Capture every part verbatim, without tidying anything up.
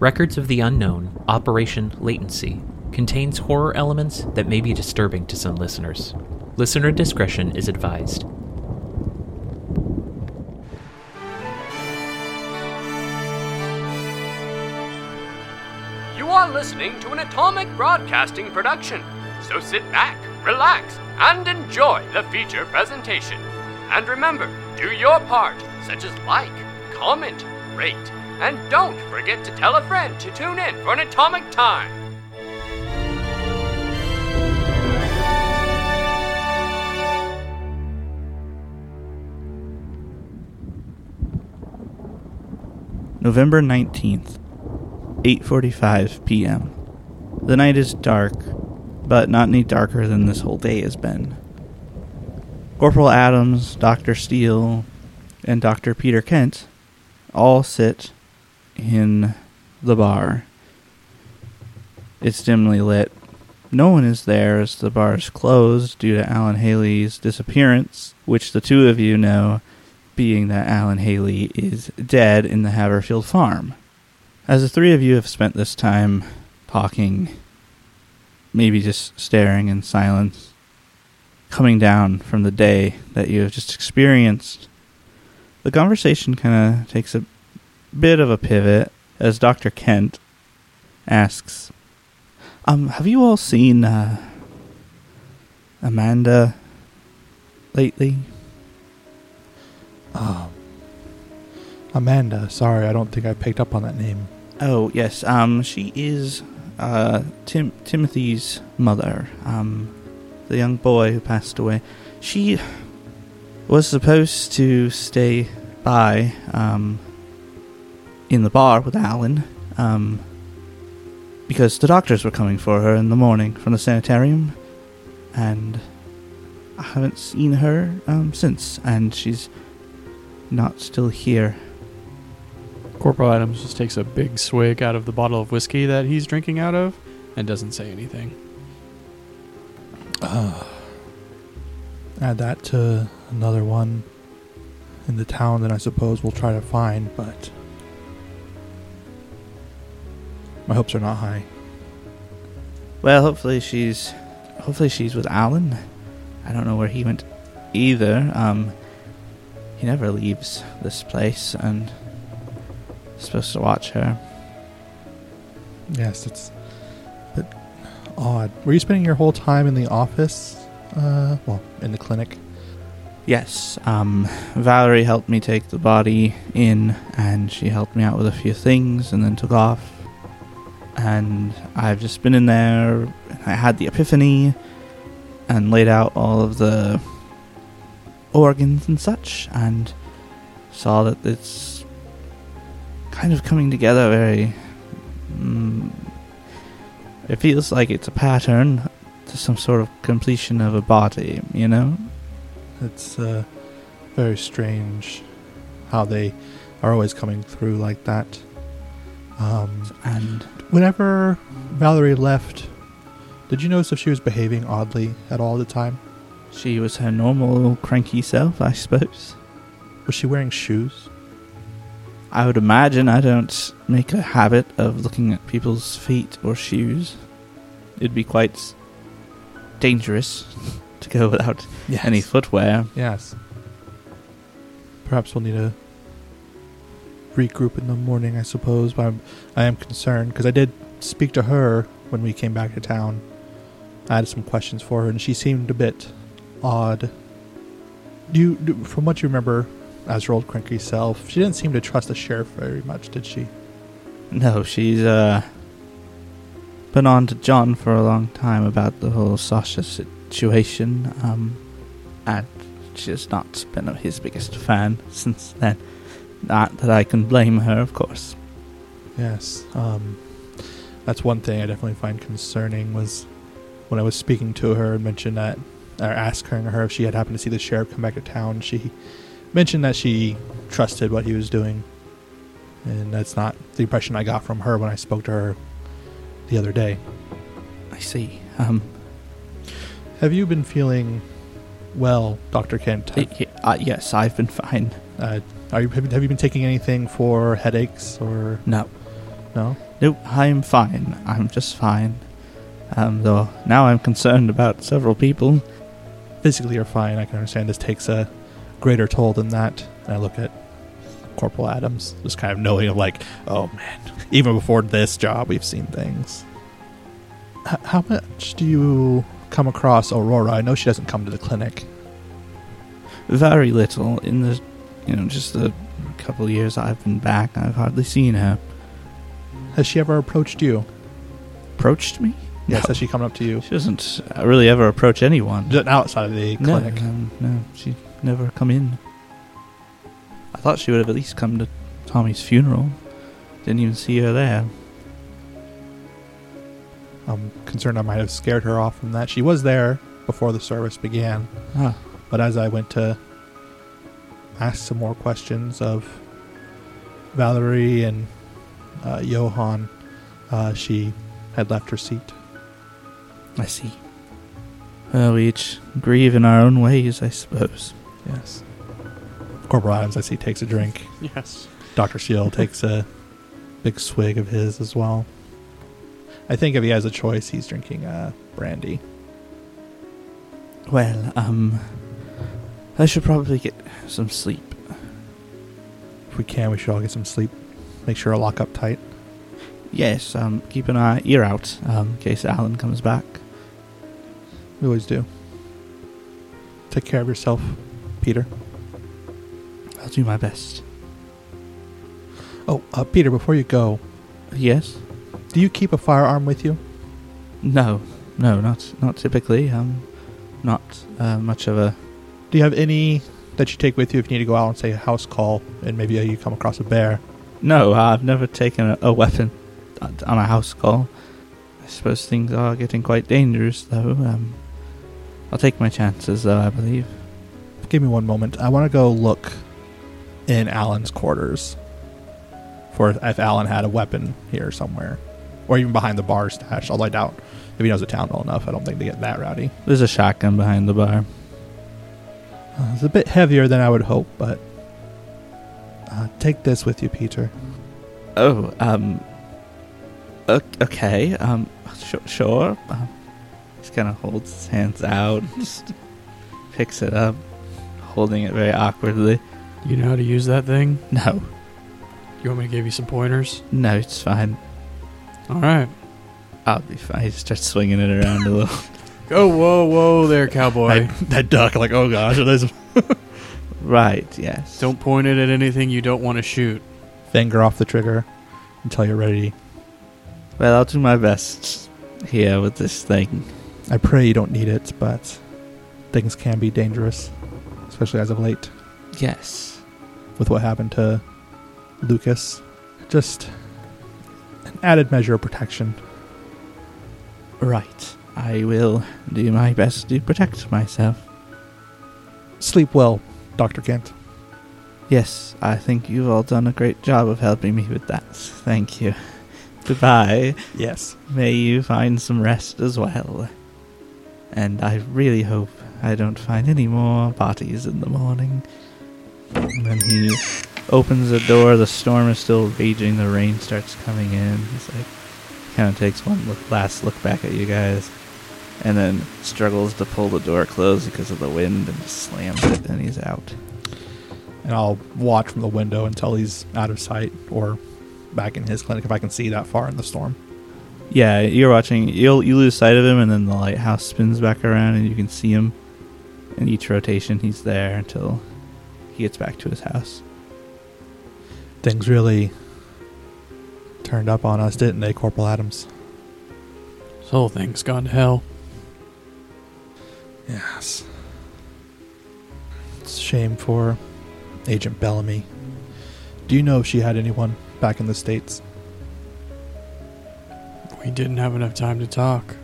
Records of the Unknown, Operation Latency, contains horror elements that may be disturbing to some listeners. Listener discretion is advised. You are listening to an Atomic Broadcasting production, so sit back, relax, and enjoy the feature presentation. And remember, do your part, such as like, comment, rate, and don't forget to tell a friend to tune in for an Atomic Time. November nineteenth, eight forty-five p.m. The night is dark, but not any darker than this whole day has been. Corporal Adams, Doctor Steele, and Doctor Peter Kent all sit in the bar. It's dimly lit. No one is there as the bar is closed due to Alan Haley's disappearance, which the two of you know, being that Alan Haley is dead in the Haverfield farm. As the three of you have spent this time talking, maybe just staring in silence, coming down from the day that you have just experienced, the conversation kind of takes a bit of a pivot as Doctor Kent asks, Um, have you all seen, uh, Amanda lately? Um, Amanda, sorry, I don't think I picked up on that name. Oh, yes, um, she is, uh, Tim- Timothy's mother, um, the young boy who passed away. She was supposed to stay by, um, in the bar with Alan, um, because the doctors were coming for her in the morning from the sanitarium, and I haven't seen her, um, since, and she's not still here. Corporal Adams just takes a big swig out of the bottle of whiskey that he's drinking out of and doesn't say anything. Uh, add that to another one in the town that I suppose we'll try to find, but my hopes are not high. Well, hopefully she's, hopefully she's with Alan. I don't know where he went either. Um, he never leaves this place, and I'm supposed to watch her. Yes, it's a bit odd. Were you spending your whole time in the office? Uh, well, in the clinic? Yes, um, Valerie helped me take the body in, and she helped me out with a few things, and then took off. And I've just been in there, and I had the epiphany, and laid out all of the organs and such, and saw that it's kind of coming together very... Mm, it feels like it's a pattern to some sort of completion of a body, you know? It's uh, very strange how they are always coming through like that. Um, and whenever Valerie left, did you notice if she was behaving oddly at all the time? She was her normal cranky self, I suppose. Was she wearing shoes? I would imagine. I don't make a habit of looking at people's feet or shoes. It'd be quite dangerous to go without yes. any footwear. Yes. Perhaps we'll need to regroup in the morning, I suppose, but I'm, I am concerned, because I did speak to her when we came back to town. I had some questions for her, and she seemed a bit odd. Do you, do, from what you remember as her old cranky self, she didn't seem to trust the sheriff very much, did she? No, she's uh, been on to John for a long time about the whole Sasha situation, um, and she's not been his biggest fan since then. Not that I can blame her, of course. Yes, um, that's one thing I definitely find concerning, was when I was speaking to her and mentioned that, or asking her if she had happened to see the sheriff come back to town, she mentioned that she trusted what he was doing. And that's not the impression I got from her when I spoke to her the other day. I see. Um, Have you been feeling well, Doctor Kent? Uh, uh, yes, I've been fine. Uh, are you have you been taking anything for headaches or? No. No? Nope, I'm fine. I'm just fine. Um, though now I'm concerned about several people. Physically you're fine. I can understand this takes a greater toll than that. And I look at Corporal Adams, just kind of knowing of like, oh man, even before this job, we've seen things. H- how much do you come across Aurora? I know she doesn't come to the clinic. Very little. In the, you know, just the couple of years I've been back, I've hardly seen her. Has she ever approached you? Approached me? Yes, No. has she come up to you? She doesn't really ever approach anyone. Just outside of the No, clinic. um, no, she never come in. I thought she would have at least come to Tommy's funeral. Didn't even see her there. I'm concerned I might have scared her off from that. She was there before the service began, Ah, but as I went to ask some more questions of Valerie and uh, Johan, uh, she had left her seat. I see. Well, we each grieve in our own ways, I suppose. Yes. Corporal Adams, I see, takes a drink. Yes. Doctor Shield takes a big swig of his as well. I think if he has a choice, he's drinking uh, brandy. Well, um, I should probably get some sleep. If we can, we should all get some sleep. Make sure to lock up tight. Yes, um, keep an eye, ear out, um, in case Alan comes back. We always do. Take care of yourself, Peter. I'll do my best. Oh, uh, Peter, before you go, Yes? do you keep a firearm with you? No, no, not not typically. Um, not uh, much of a. Do you have any that you take with you if you need to go out and say a house call and maybe uh, you come across a bear? No, I've never taken a, a weapon on on a house call. I suppose things are getting quite dangerous, though. Um, I'll take my chances, though, I believe. Give me one moment. I want to go look in Alan's quarters for if Alan had a weapon here somewhere. Or even behind the bar stash, although I doubt if he knows the town well enough, I don't think to get that rowdy. There's a shotgun behind the bar. Uh, it's a bit heavier than I would hope, but uh, take this with you, Peter. Oh, um, o- okay, um, sh- sure. Um, just kind of holds his hands out, just picks it up, holding it very awkwardly. You know how to use that thing? No, You want me to give you some pointers? no, it's fine. All right. I'll be fine. He starts swinging it around a little. Oh, whoa, whoa there, cowboy. I, that duck, like, oh gosh, there's a Right, yes. Don't point it at anything you don't want to shoot. finger off the trigger until you're ready. Well, I'll do my best here with this thing. I pray you don't need it, but things can be dangerous, especially as of late. Yes. With what happened to Lucas. Just an added measure of protection. Right. I will do my best to protect myself. Sleep well, Doctor Kent. Yes, I think you've all done a great job of helping me with that. Thank you. Goodbye. Yes. May you find some rest as well. And I really hope I don't find any more bodies in the morning. And then he opens the door. The storm is still raging. The rain starts coming in. He's like, kind of takes one look, last look back at you guys, and then struggles to pull the door closed because of the wind and just slams it, and he's out. And I'll watch from the window until he's out of sight or back in his clinic if I can see that far in the storm. Yeah, you're watching. You'll you lose sight of him, and then the lighthouse spins back around, and you can see him. In each rotation, he's there until he gets back to his house. Things really turned up on us, didn't they, Corporal Adams? This whole thing's gone to hell. Yes. It's a shame for Agent Bellamy. Do you know if she had anyone back in the States? We didn't have enough time to talk.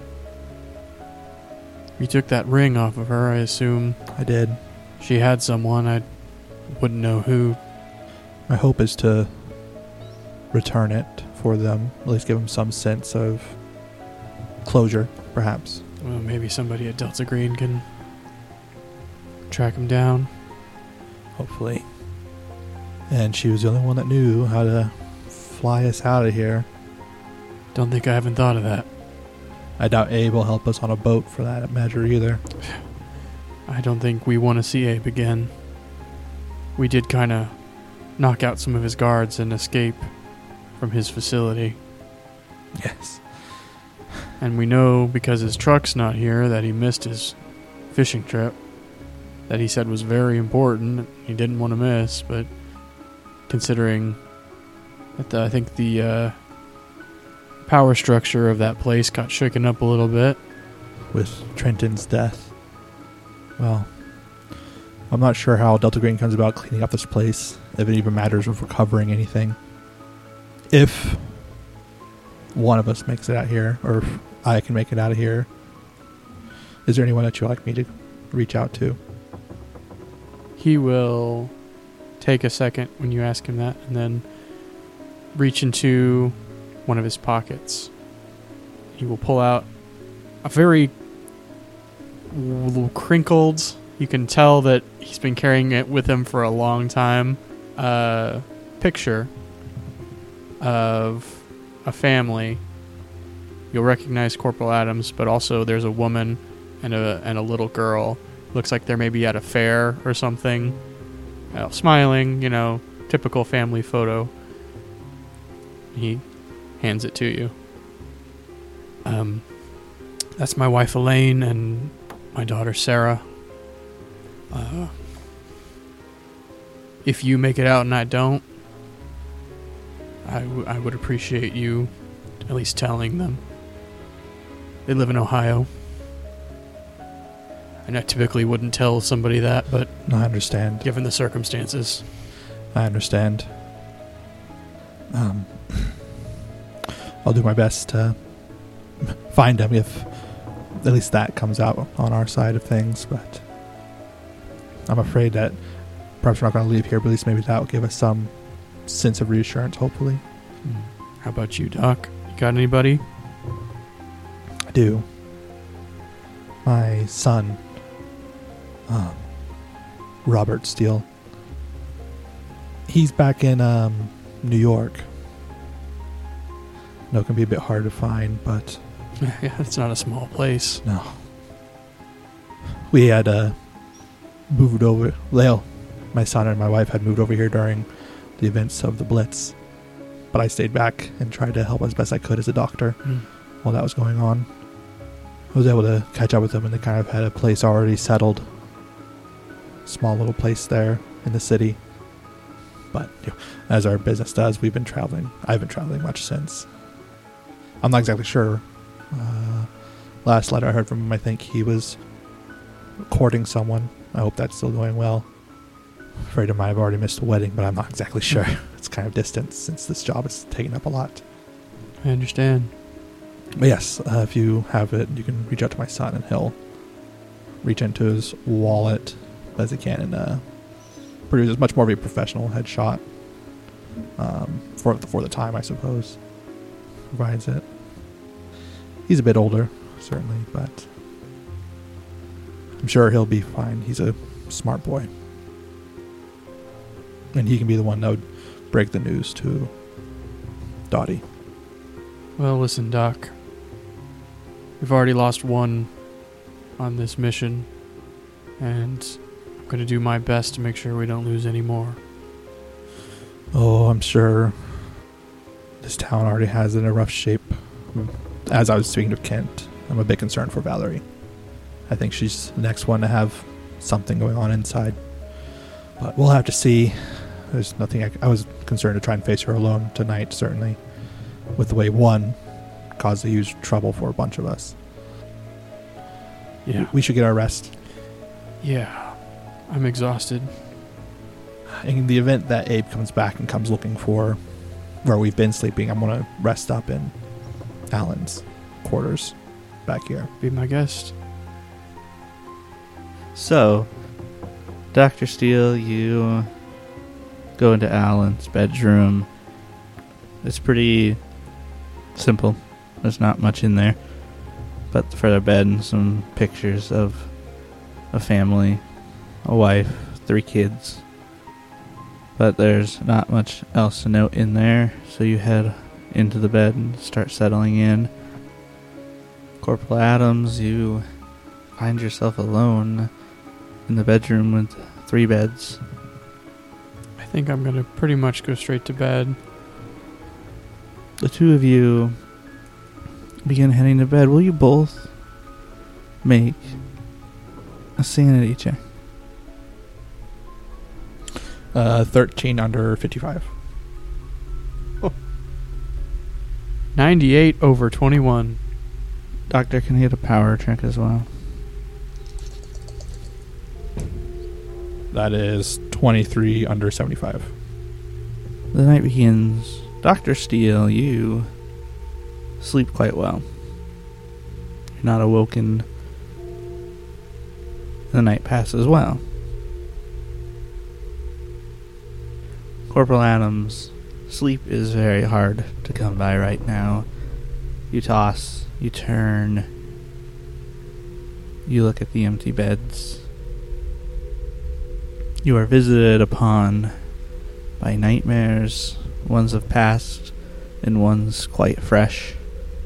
You took that ring off of her, I assume. I did. She had someone, I wouldn't know who. My hope is to return it for them, at least give them some sense of closure, perhaps. Well, maybe somebody at Delta Green can track him down. Hopefully. And she was the only one that knew how to fly us out of here. Don't think I haven't thought of that. I doubt Abe will help us on a boat for that measure either. I don't think we want to see Abe again. We did kind of knock out some of his guards and escape from his facility. Yes. And we know, because his truck's not here, that he missed his fishing trip. That he said was very important, he didn't want to miss, but considering that the, I think the uh, power structure of that place got shaken up a little bit. With Trenton's death. Well, I'm not sure how Delta Green comes about cleaning up this place, if it even matters of recovering anything. If one of us makes it out here, or if I can make it out of here, is there anyone that you'd like me to reach out to? He will take a second when you ask him that, and then reach into one of his pockets. He will pull out a very crinkled, you can tell that he's been carrying it with him for a long time, uh, picture of a family. You'll recognize Corporal Adams, but also there's a woman and a and a little girl. Looks like they're maybe at a fair or something. Uh, smiling, you know, typical family photo. He hands it to you. Um, that's my wife Elaine and my daughter Sarah. Uh, if you make it out and I don't, I, w- I would appreciate you at least telling them. They live in Ohio. And I typically wouldn't tell somebody that, but I understand. given the circumstances. I understand. Um, I'll do my best to find him if at least that comes out on our side of things, but I'm afraid that perhaps we're not going to leave here, but at least maybe that will give us some sense of reassurance, hopefully. How about you, Doc? You got anybody? I do. My son, um, Robert Steele. He's back in um, New York. I know it can be a bit hard to find, but Yeah, it's not a small place. no. We had uh, moved over. Lale, my son and my wife had moved over here during the events of the Blitz. But I stayed back and tried to help as best I could as a doctor Mm. while that was going on. I was able to catch up with them, and they kind of had a place already settled. Small little place there in the city. But you know, as our business does, we've been traveling. I've been traveling much since. I'm not exactly sure. Uh, last letter I heard from him, I think he was courting someone. I hope that's still going well. Afraid I might have already missed the wedding, but I'm not exactly sure. It's kind of distant since this job is taking up a lot. I understand. But yes, uh, if you have it, you can reach out to my son, and he'll reach into his wallet as he can and uh, produce much more of a professional headshot um, for for the time, I suppose. Provides it. He's a bit older, certainly, but I'm sure he'll be fine. He's a smart boy. And he can be the one that would break the news to Dottie. Well, listen, Doc. We've already lost one on this mission, and I'm going to do my best to make sure we don't lose any more. Oh, I'm sure this town already has it in a rough shape. As I was speaking of Kent, I'm a bit concerned for Valerie. I think she's the next one to have something going on inside. But we'll have to see. There's nothing I, I was concerned to try and face her alone tonight, certainly. With the way one caused a huge trouble for a bunch of us. Yeah. We should get our rest. Yeah. I'm exhausted. In the event that Abe comes back and comes looking for where we've been sleeping, I'm going to rest up in Alan's quarters back here. Be my guest. So, Doctor Steele, you go into Alan's bedroom. It's pretty simple. There's not much in there. But for their bed and some pictures of a family, a wife, three kids. but there's not much else to note in there, so you head into the bed and start settling in. Corporal Adams, you find yourself alone in the bedroom with three beds. I think I'm going to pretty much go straight to bed. The two of you begin heading to bed. Will you both make a sanity check? Uh, thirteen under fifty-five. ninety-eight over twenty-one. Doctor can hit a power check as well. That is twenty-three under seventy-five. The night begins. Doctor Steele, you sleep quite well. You're not awoken. The night passes well. Corporal Adams, sleep is very hard to come by right now. You toss, you turn, you look at the empty beds. You are visited upon by nightmares, ones of past and ones quite fresh.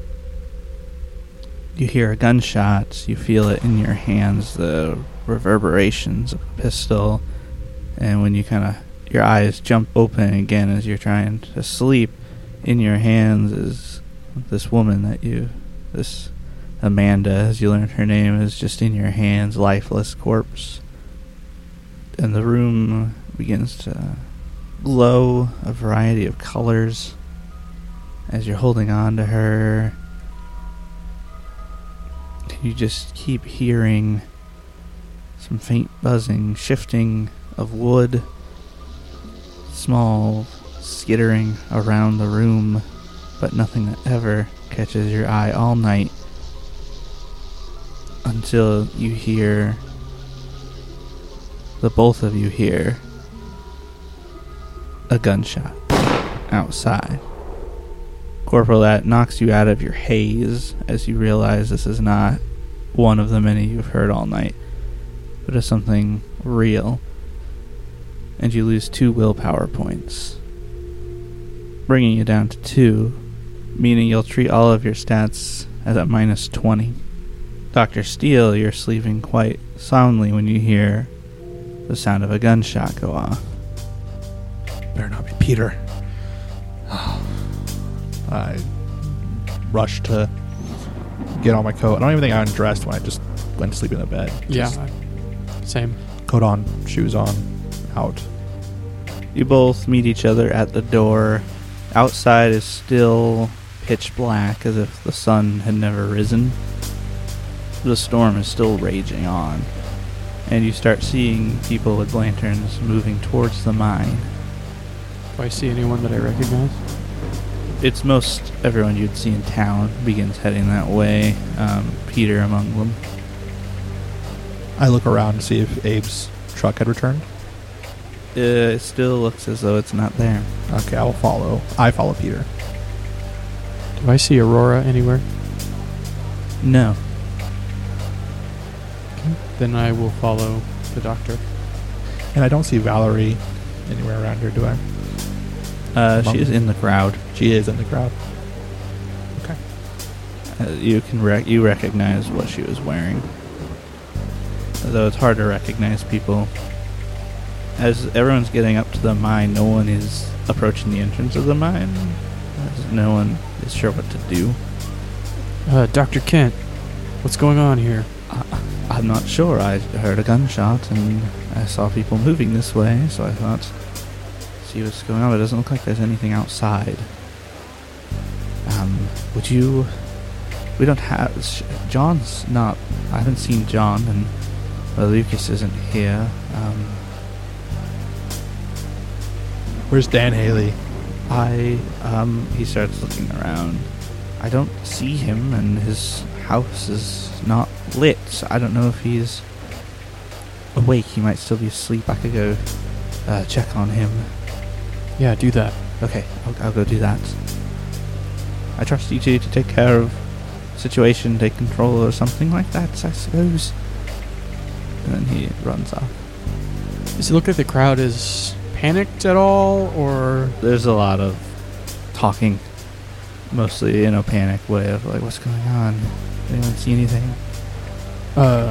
You hear a gunshot, you feel it in your hands, the reverberations of a pistol, and when you kind of, your eyes jump open again as you're trying to sleep, in your hands is this woman that you, this Amanda, as you learn her name, is just in your hands, lifeless corpse. And the room begins to glow a variety of colors as you're holding on to her. You just keep hearing some faint buzzing, shifting of wood, small skittering around the room, but nothing that ever catches your eye all night until you hear, the both of you hear, a gunshot outside. Corporal, that knocks you out of your haze as you realize this is not one of the many you've heard all night, but is something real. And you lose two willpower points, bringing you down to two, meaning you'll treat all of your stats as at minus twenty. Doctor Steele, you're sleeping quite soundly when you hear the sound of a gunshot go off. Better not be Peter. I rushed to get on my coat. I don't even think I undressed when I just went to sleep in the bed. Yeah, Just same. coat on, shoes on, out. You both meet each other at the door. Outside is still pitch black, as if the sun had never risen. The storm is still raging on, and you start seeing people with lanterns moving towards the mine. Do I see anyone that I recognize? It's most everyone you'd see in town begins heading that way, um, Peter among them. I look around to see if Abe's truck had returned. Uh, it still looks as though it's not there. Okay, I will follow. I follow Peter. Do I see Aurora anywhere? No. Then I will follow the doctor. And I don't see Valerie anywhere around here, do I? Uh, Among she is them? in the crowd. She is in the crowd. Okay. Uh, you can rec- you recognize what she was wearing, though it's hard to recognize people. As everyone's getting up to the mine, no one is approaching the entrance of the mine, as no one is sure what to do. Uh, Doctor Kent, what's going on here? I, I'm not sure. I heard a gunshot and I saw people moving this way, so I thought, see what's going on. It doesn't look like there's anything outside. Um, would you... We don't have... Sh- John's not... I haven't seen John, and well, Lucas isn't here. Um, Where's Dan Haley? I... Um, he starts looking around. I don't see him, and his house is not lit. So I don't know if he's awake. He might still be asleep. I could go uh, check on him. Yeah, do that. Okay, I'll, I'll go do that. I trust you two to take care of the situation, take control or something like that, I suppose. And then he runs off. Does it look like the crowd is panicked at all, or There's a lot of talking, mostly in a panic way of like, what's going on? Anyone see anything? uh,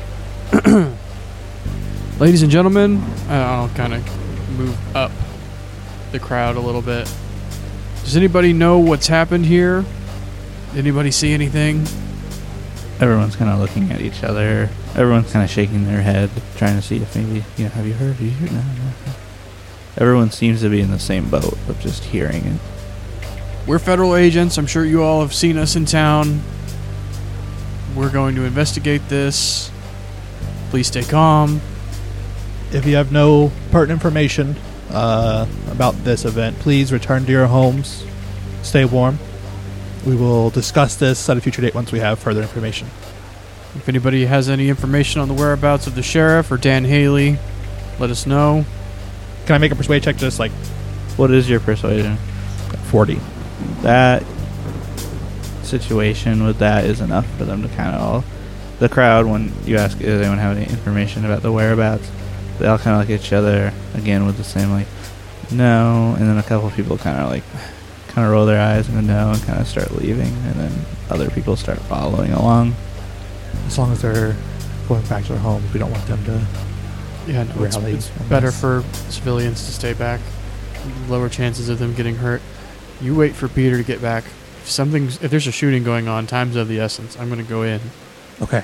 ladies and gentlemen, uh, I'll kind of move up the crowd a little bit. Does anybody know what's happened here? Anybody see anything? Everyone's kind of looking at each other. Everyone's kind of shaking their head, trying to see if maybe, you know, have you heard? Have you heard? No, no, no. Everyone seems to be in the same boat of just hearing it. We're federal agents. I'm sure you all have seen us in town. We're going to investigate this. Please stay calm. If you have no pertinent information uh, about this event, please return to your homes. Stay warm. We will discuss this at a future date once we have further information. If anybody has any information on the whereabouts of the sheriff or Dan Haley, let us know. Can I make a persuade check just like What is your persuasion? forty? That situation with that is enough for them to kind of all... The crowd, when you ask, does anyone have any information about the whereabouts, they all kind of look at each other, again, with the same, like, no, and then a couple of people kind of, like, kind of roll their eyes and no, and kind of start leaving, and then other people start following along. As long as they're going back to their homes, we don't want them to... Yeah, no, it's, Rally it's on better this. for civilians to stay back. Lower chances of them getting hurt. You wait for Peter to get back. If something's, if there's a shooting going on, time's of the essence. I'm going to go in. Okay.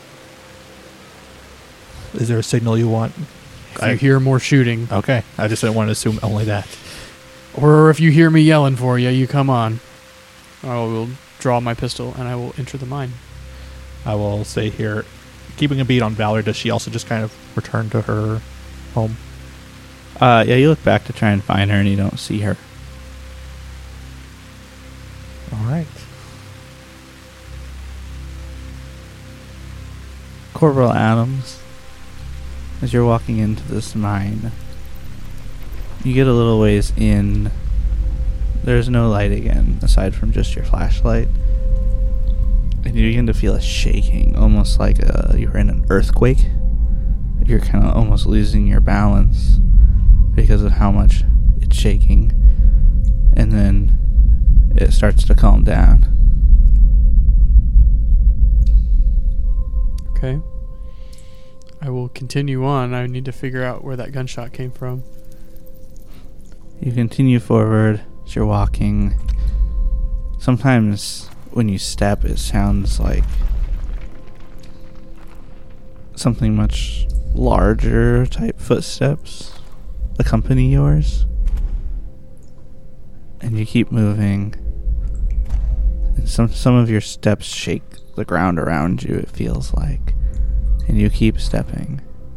Is there a signal you want? If you hear more shooting, Okay. I just didn't want to assume only that. or if you hear me yelling for you, you come on. I will draw my pistol and I will enter the mine. I will stay here, keeping a beat on Valor. Does she also just kind of return to her home? Uh, yeah, you look back to try and find her, and you don't see her. All right. Corporal Adams, as you're walking into this mine, you get a little ways in. There's no light again, aside from just your flashlight. And you begin to feel a shaking, almost like uh, you're in an earthquake. You're kind of almost losing your balance because of how much it's shaking. And then it starts to calm down. Okay. I will continue on. I need to figure out where that gunshot came from. You continue forward as you're walking. Sometimes when you step, it sounds like something much larger type footsteps accompany yours. And you keep moving. And some some of your steps shake the ground around you, it feels like. And you keep stepping.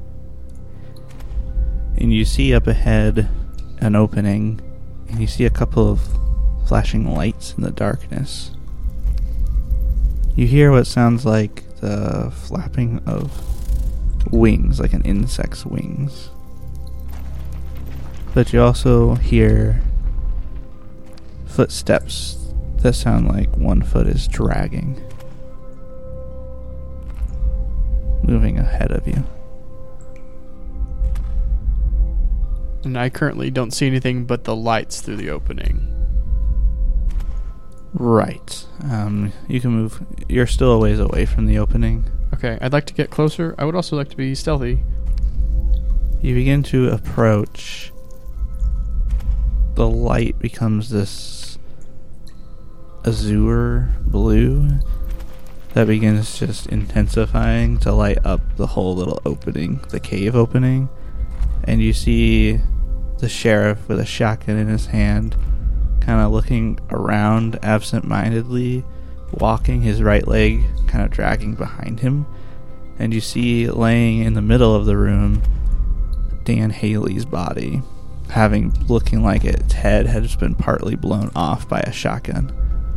And you see up ahead an opening, and you see a couple of flashing lights in the darkness. You hear what sounds like the flapping of wings, like an insect's wings. But you also hear footsteps that sound like one foot is dragging, moving ahead of you. And I currently don't see anything but the lights through the opening. Right. Um, you can move. You're still a ways away from the opening. Okay, I'd like to get closer. I would also like to be stealthy. You begin to approach. The light becomes this azure blue that begins just intensifying to light up the whole little opening, the cave opening. And you see the sheriff with a shotgun in his hand, kind of looking around absent-mindedly, walking, his right leg kind of dragging behind him. And you see laying in the middle of the room Dan Haley's body, having looking like its head had just been partly blown off by a shotgun.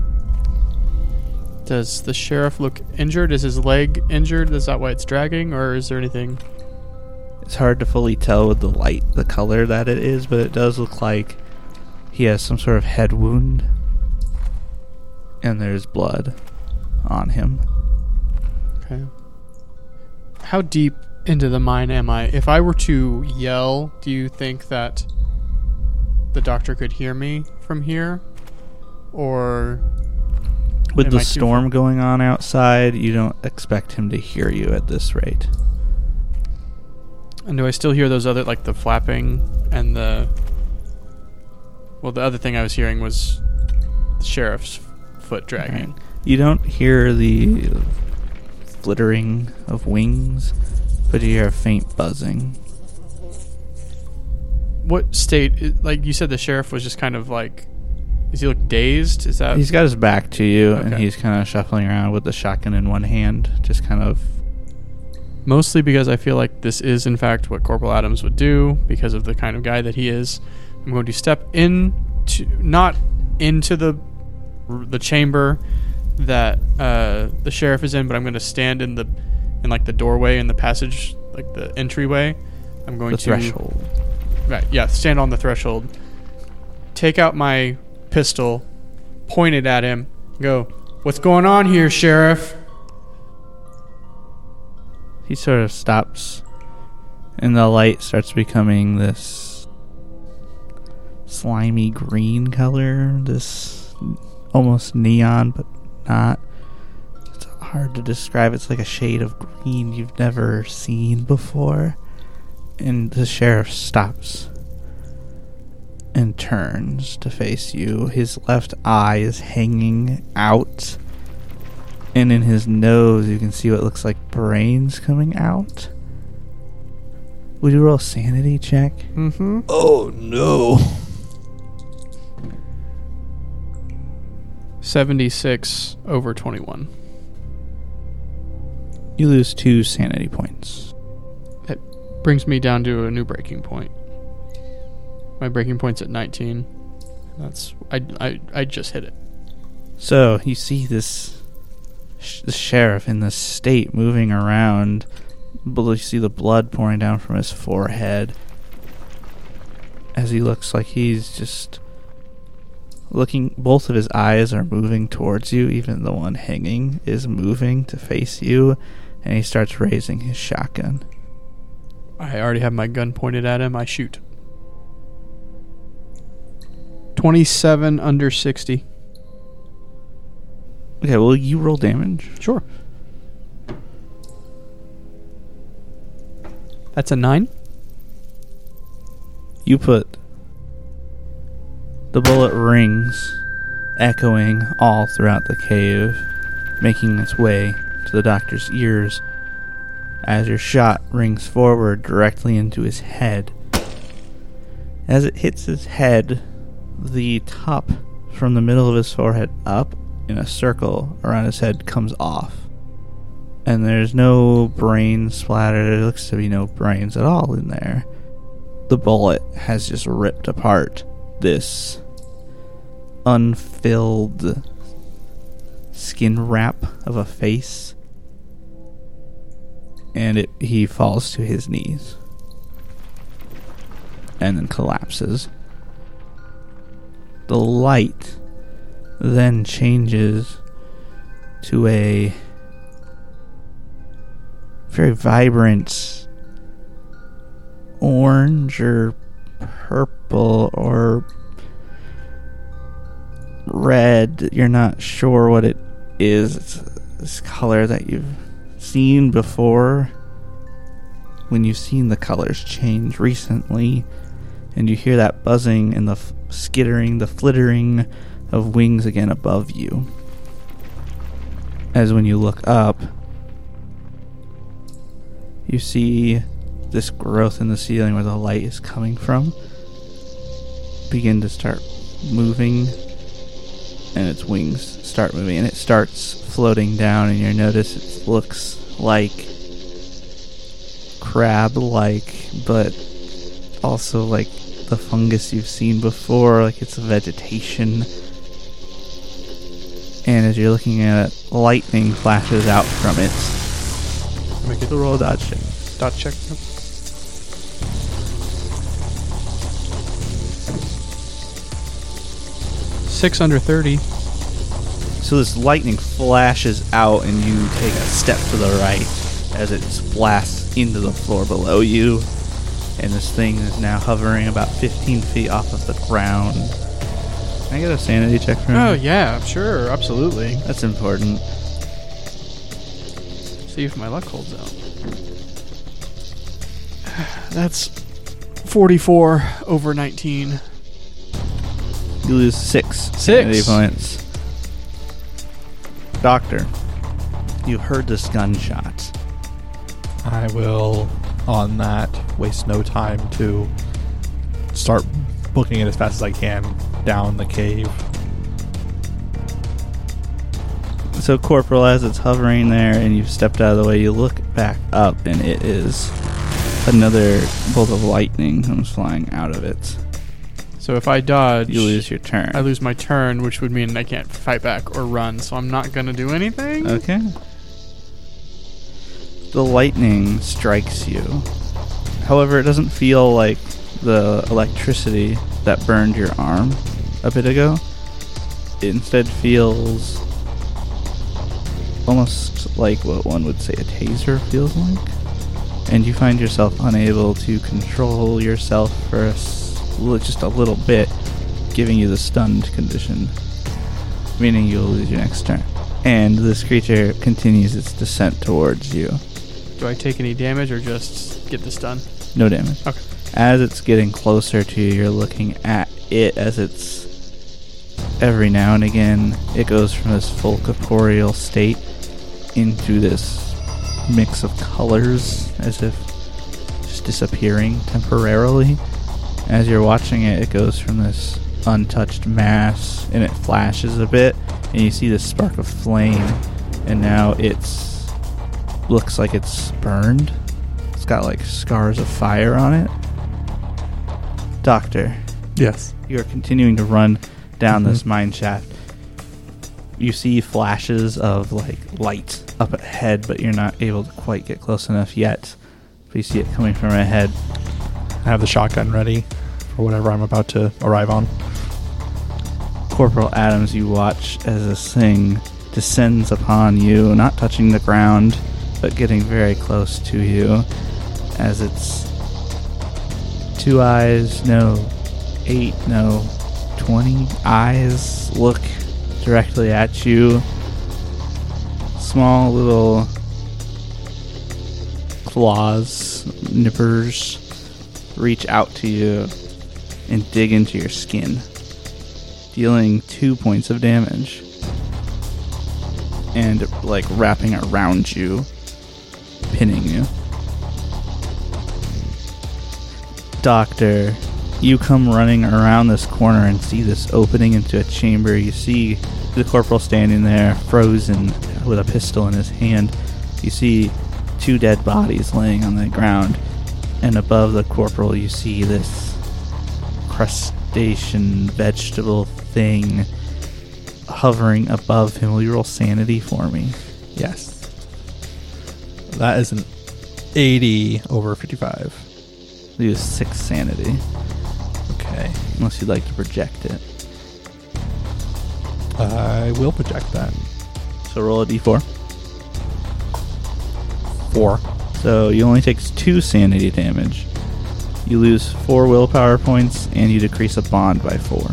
Does the sheriff look injured? Is his leg injured? Is that why it's dragging? Or is there anything? It's hard to fully tell with the light, the color that it is, but it does look like he has some sort of head wound. And there's blood on him. Okay. How deep into the mine am I? If I were to yell, do you think that the doctor could hear me from here? Or With am the I too storm far- going on outside, you don't expect him to hear you at this rate. And do I still hear those other, like the flapping and the... Well, the other thing I was hearing was the sheriff's foot dragging. Right. You don't hear the flittering of wings, but you hear a faint buzzing. What state, like you said the sheriff was just kind of like, does he look dazed? Is that... He's got his back to you, and Okay. he's kind of shuffling around with the shotgun in one hand, just kind of... Mostly because I feel like this is in fact what Corporal Adams would do because of the kind of guy that he is. I'm going to step in to, not into the the chamber that uh, the sheriff is in, but I'm going to stand in the in like the doorway in the passage, like the entryway. I'm going the to threshold. Right, yeah, stand on the threshold. Take out my pistol, point it at him, go, "What's going on here, Sheriff?" He sort of stops, and the light starts becoming this slimy green color, this almost neon, but not. It's hard to describe. It's like a shade of green you've never seen before. And the sheriff stops and turns to face you. His left eye is hanging out, and in his nose you can see what looks like brains coming out. Would you roll a sanity check? Mm-hmm. Oh no. seventy-six over twenty-one. You lose two sanity points. That brings me down to a new breaking point. My breaking point's at nineteen. That's I I I just hit it. So you see this sh- the sheriff in this state moving around. But you see the blood pouring down from his forehead as he looks like he's just looking. Both of his eyes are moving towards you. Even the one hanging is moving to face you, and he starts raising his shotgun. I already have my gun pointed at him. I shoot. twenty-seven under sixty. Okay, well, you roll damage. Sure. That's a nine. You put the bullet rings, echoing all throughout the cave, making its way to the doctor's ears as your shot rings forward directly into his head. As it hits his head, the top from the middle of his forehead up in a circle around his head comes off. And there's no brain splatter. There looks to be no brains at all in there. The bullet has just ripped apart this unfilled skin wrap of a face. And it, he falls to his knees. And then collapses. The light then changes to a very vibrant orange or purple or red. You're not sure what it is. It's this color that you've seen before when you've seen the colors change recently, and you hear that buzzing and the f- skittering, the flittering of wings again above you. As when you look up, you see this growth in the ceiling where the light is coming from begin to start moving, and its wings start moving, and it starts floating down, and you notice it looks like crab-like, but also like the fungus you've seen before, like it's a vegetation. And as you're looking at it, lightning flashes out from it. Make it So roll a dodge check. dot check. Six under thirty. So this lightning flashes out, and you take a step to the right as it blasts into the floor below you, and this thing is now hovering about fifteen feet off of the ground. Can I get a sanity check from Oh, him? yeah, sure, absolutely. That's important. See if my luck holds out. That's forty-four over nineteen. You lose six Six. sanity points. Doctor, you heard this gunshot. I will, on that, waste no time to start booking it as fast as I can down the cave. So, Corporal, as it's hovering there and you've stepped out of the way, you look back up and it is another bolt of lightning comes flying out of it. So if I dodge, You lose your turn. I lose my turn, which would mean I can't fight back or run, so I'm not going to do anything? Okay. The lightning strikes you. However, it doesn't feel like the electricity that burned your arm a bit ago. It instead feels almost like what one would say a taser feels like. And you find yourself unable to control yourself for a s- just a little bit, giving you the stunned condition, meaning you'll lose your next turn. And this creature continues its descent towards you. Do I take any damage or just get this done? No damage. Okay. As it's getting closer to you, you're looking at it as it's... Every now and again, it goes from this full corporeal state into this mix of colors, as if just disappearing temporarily. As you're watching it, it goes from this untouched mass, and it flashes a bit, and you see this spark of flame, and now it's looks like it's burned. It's got like scars of fire on it. Doctor, Yes. you are continuing to run down Mhm. this mine shaft. You see flashes of like light up ahead, but you're not able to quite get close enough yet. But you see it coming from ahead. I have the shotgun ready for whatever I'm about to arrive on. Corporal Adams, you watch as this thing descends upon you, not touching the ground, but getting very close to you, as its two eyes, no, eight, no, twenty eyes look directly at you. Small little claws, nippers, reach out to you and dig into your skin, dealing two points of damage, and like wrapping around you, pinning you. Doctor, you come running around this corner and see this opening into a chamber. You see the corporal standing there, frozen, with a pistol in his hand. You see two dead bodies laying on the ground, and above the corporal you see this crustacean vegetable thing hovering above him. Will you roll sanity for me? Yes. That is an eighty over fifty-five. Lose six sanity, Okay. unless you'd like to project it. I will project that. So roll a d four. Four. So you only take two sanity damage. You lose four willpower points, and you decrease a bond by four.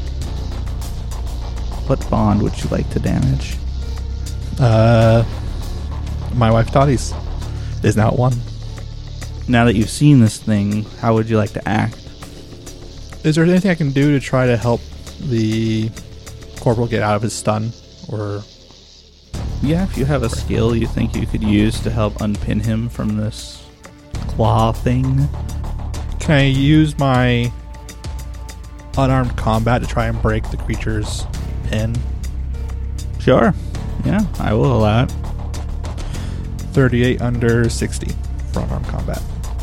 What bond would you like to damage? Uh, my wife Dottie's is now at one. Now that you've seen this thing, how would you like to act? Is there anything I can do to try to help the corporal get out of his stun? Or Yeah, if you have a skill you think you could use to help unpin him from this claw thing. can I use my unarmed combat to try and break the creature's pin? Sure. Yeah, I will allow it. thirty-eight under sixty for unarmed combat.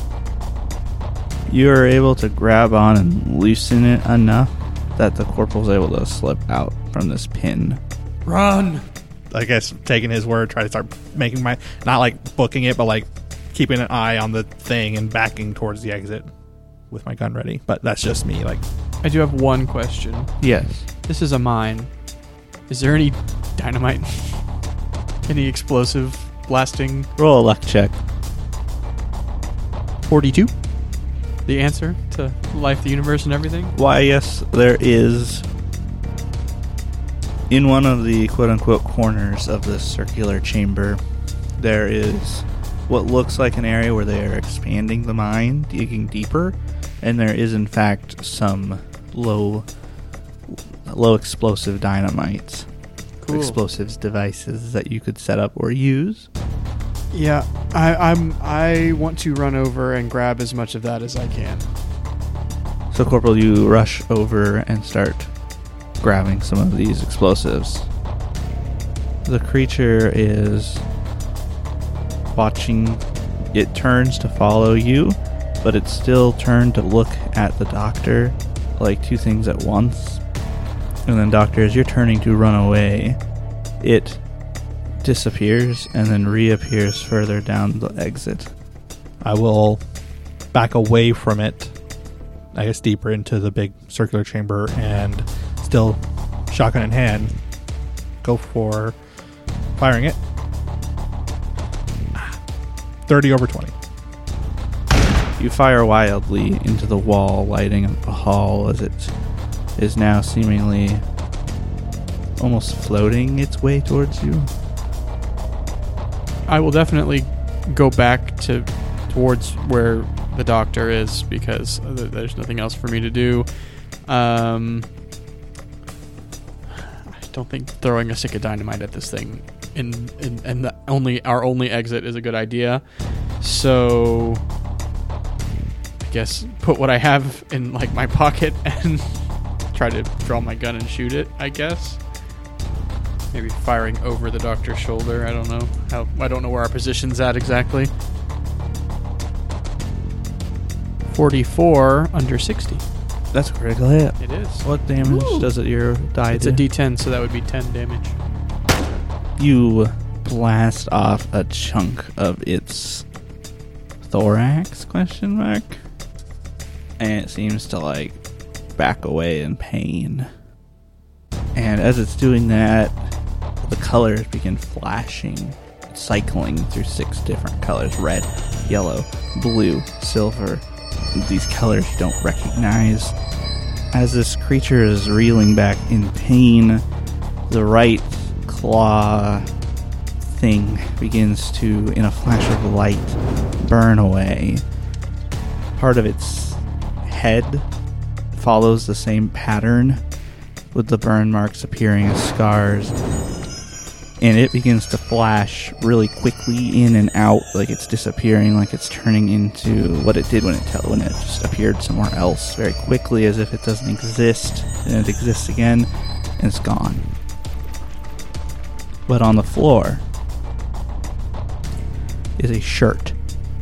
You are able to grab on and loosen it enough that the corporal's able to slip out from this pin. Run! I guess taking his word, try to start making my, not like booking it, but like keeping an eye on the thing and backing towards the exit with my gun ready. But that's just me. Like, I do have one question. Yes. This is a mine. Is there any dynamite? Any explosive blasting. Roll a luck check. forty-two. The answer to life, the universe, and everything. Why, yes, there is, in one of the quote-unquote corners of this circular chamber, there is what looks like an area where they are expanding the mine, digging deeper, and there is, in fact, some low, low explosive dynamite, Cool. explosives devices that you could set up or use. Yeah, I, I'm. I want to run over and grab as much of that as I can. So, Corporal, you rush over and start grabbing some of these explosives. The creature is watching. It turns to follow you, but it's still turned to look at the doctor, like two things at once. And then, Doctor, as you're turning to run away, it disappears and then reappears further down the exit. I will back away from it, I guess deeper into the big circular chamber, and still shotgun in hand, go for firing it. thirty over twenty. You fire wildly into the wall, lighting up a hall as it is now seemingly almost floating its way towards you. I will definitely go back to towards where the doctor is because th- there's nothing else for me to do. Um, I don't think throwing a stick of dynamite at this thing in, in and the only our only exit is a good idea. So I guess put what I have in like my pocket and try to draw my gun and shoot it, I guess. Maybe firing over the doctor's shoulder. I don't know how. I don't know where our position's at exactly. forty-four under sixty. That's a critical hit. It is. What damage Woo. does it your die It's do? a D ten, so that would be ten damage. You blast off a chunk of its thorax, question mark, and it seems to like back away in pain. And as it's doing that, the colors begin flashing, cycling through six different colors: red, yellow, blue, silver. These colors you don't recognize. As this creature is reeling back in pain, the right claw thing begins to, in a flash of light, burn away. Part of its head follows the same pattern, with the burn marks appearing as scars, and it begins to flash really quickly in and out, like it's disappearing, like it's turning into what it did when it te- when it just appeared somewhere else very quickly, as if it doesn't exist, and it exists again, and it's gone. But on the floor is a shirt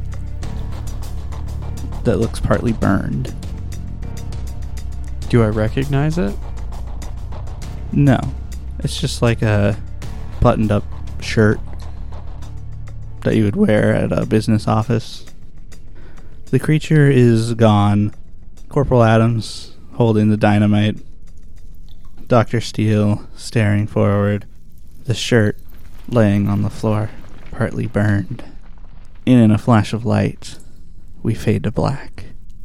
that looks partly burned. Do I recognize it? No, it's just like a buttoned up shirt that you would wear at a business office. The creature is gone. Corporal Adams holding the dynamite. Doctor Steele staring forward. The shirt laying on the floor, partly burned. And in a flash of light, we fade to black.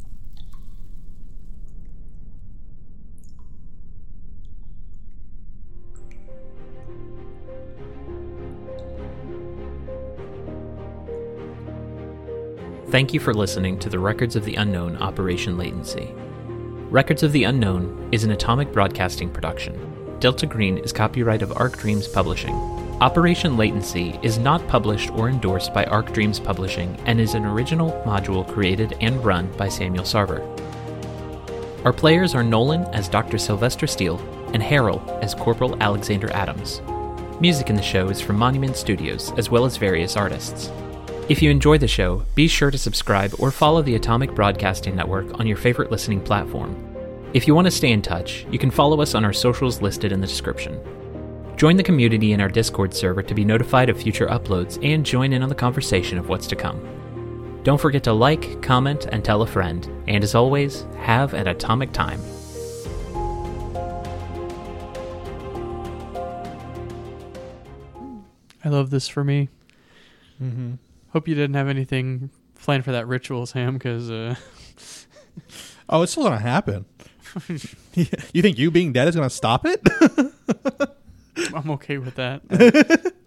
Thank you for listening to the Records of the Unknown Operation Latency. Records of the Unknown is an Atomic Broadcasting production. Delta Green is copyright of Arc Dreams Publishing. Operation Latency is not published or endorsed by Arc Dreams Publishing and is an original module created and run by Samuel Sarver. Our players are Nolan as Doctor Sylvester Steele and Harold as Corporal Alexander Adams. Music in the show is from Monument Studios, as well as various artists. If you enjoy the show, be sure to subscribe or follow the Atomic Broadcasting Network on your favorite listening platform. If you want to stay in touch, you can follow us on our socials listed in the description. Join the community in our Discord server to be notified of future uploads and join in on the conversation of what's to come. Don't forget to like, comment, and tell a friend. And as always, have an atomic time. I love this for me. Mm-hmm. Hope you didn't have anything planned for that ritual, Sam, because uh, Oh, it's still gonna happen. You think you being dead is gonna stop it? I'm okay with that.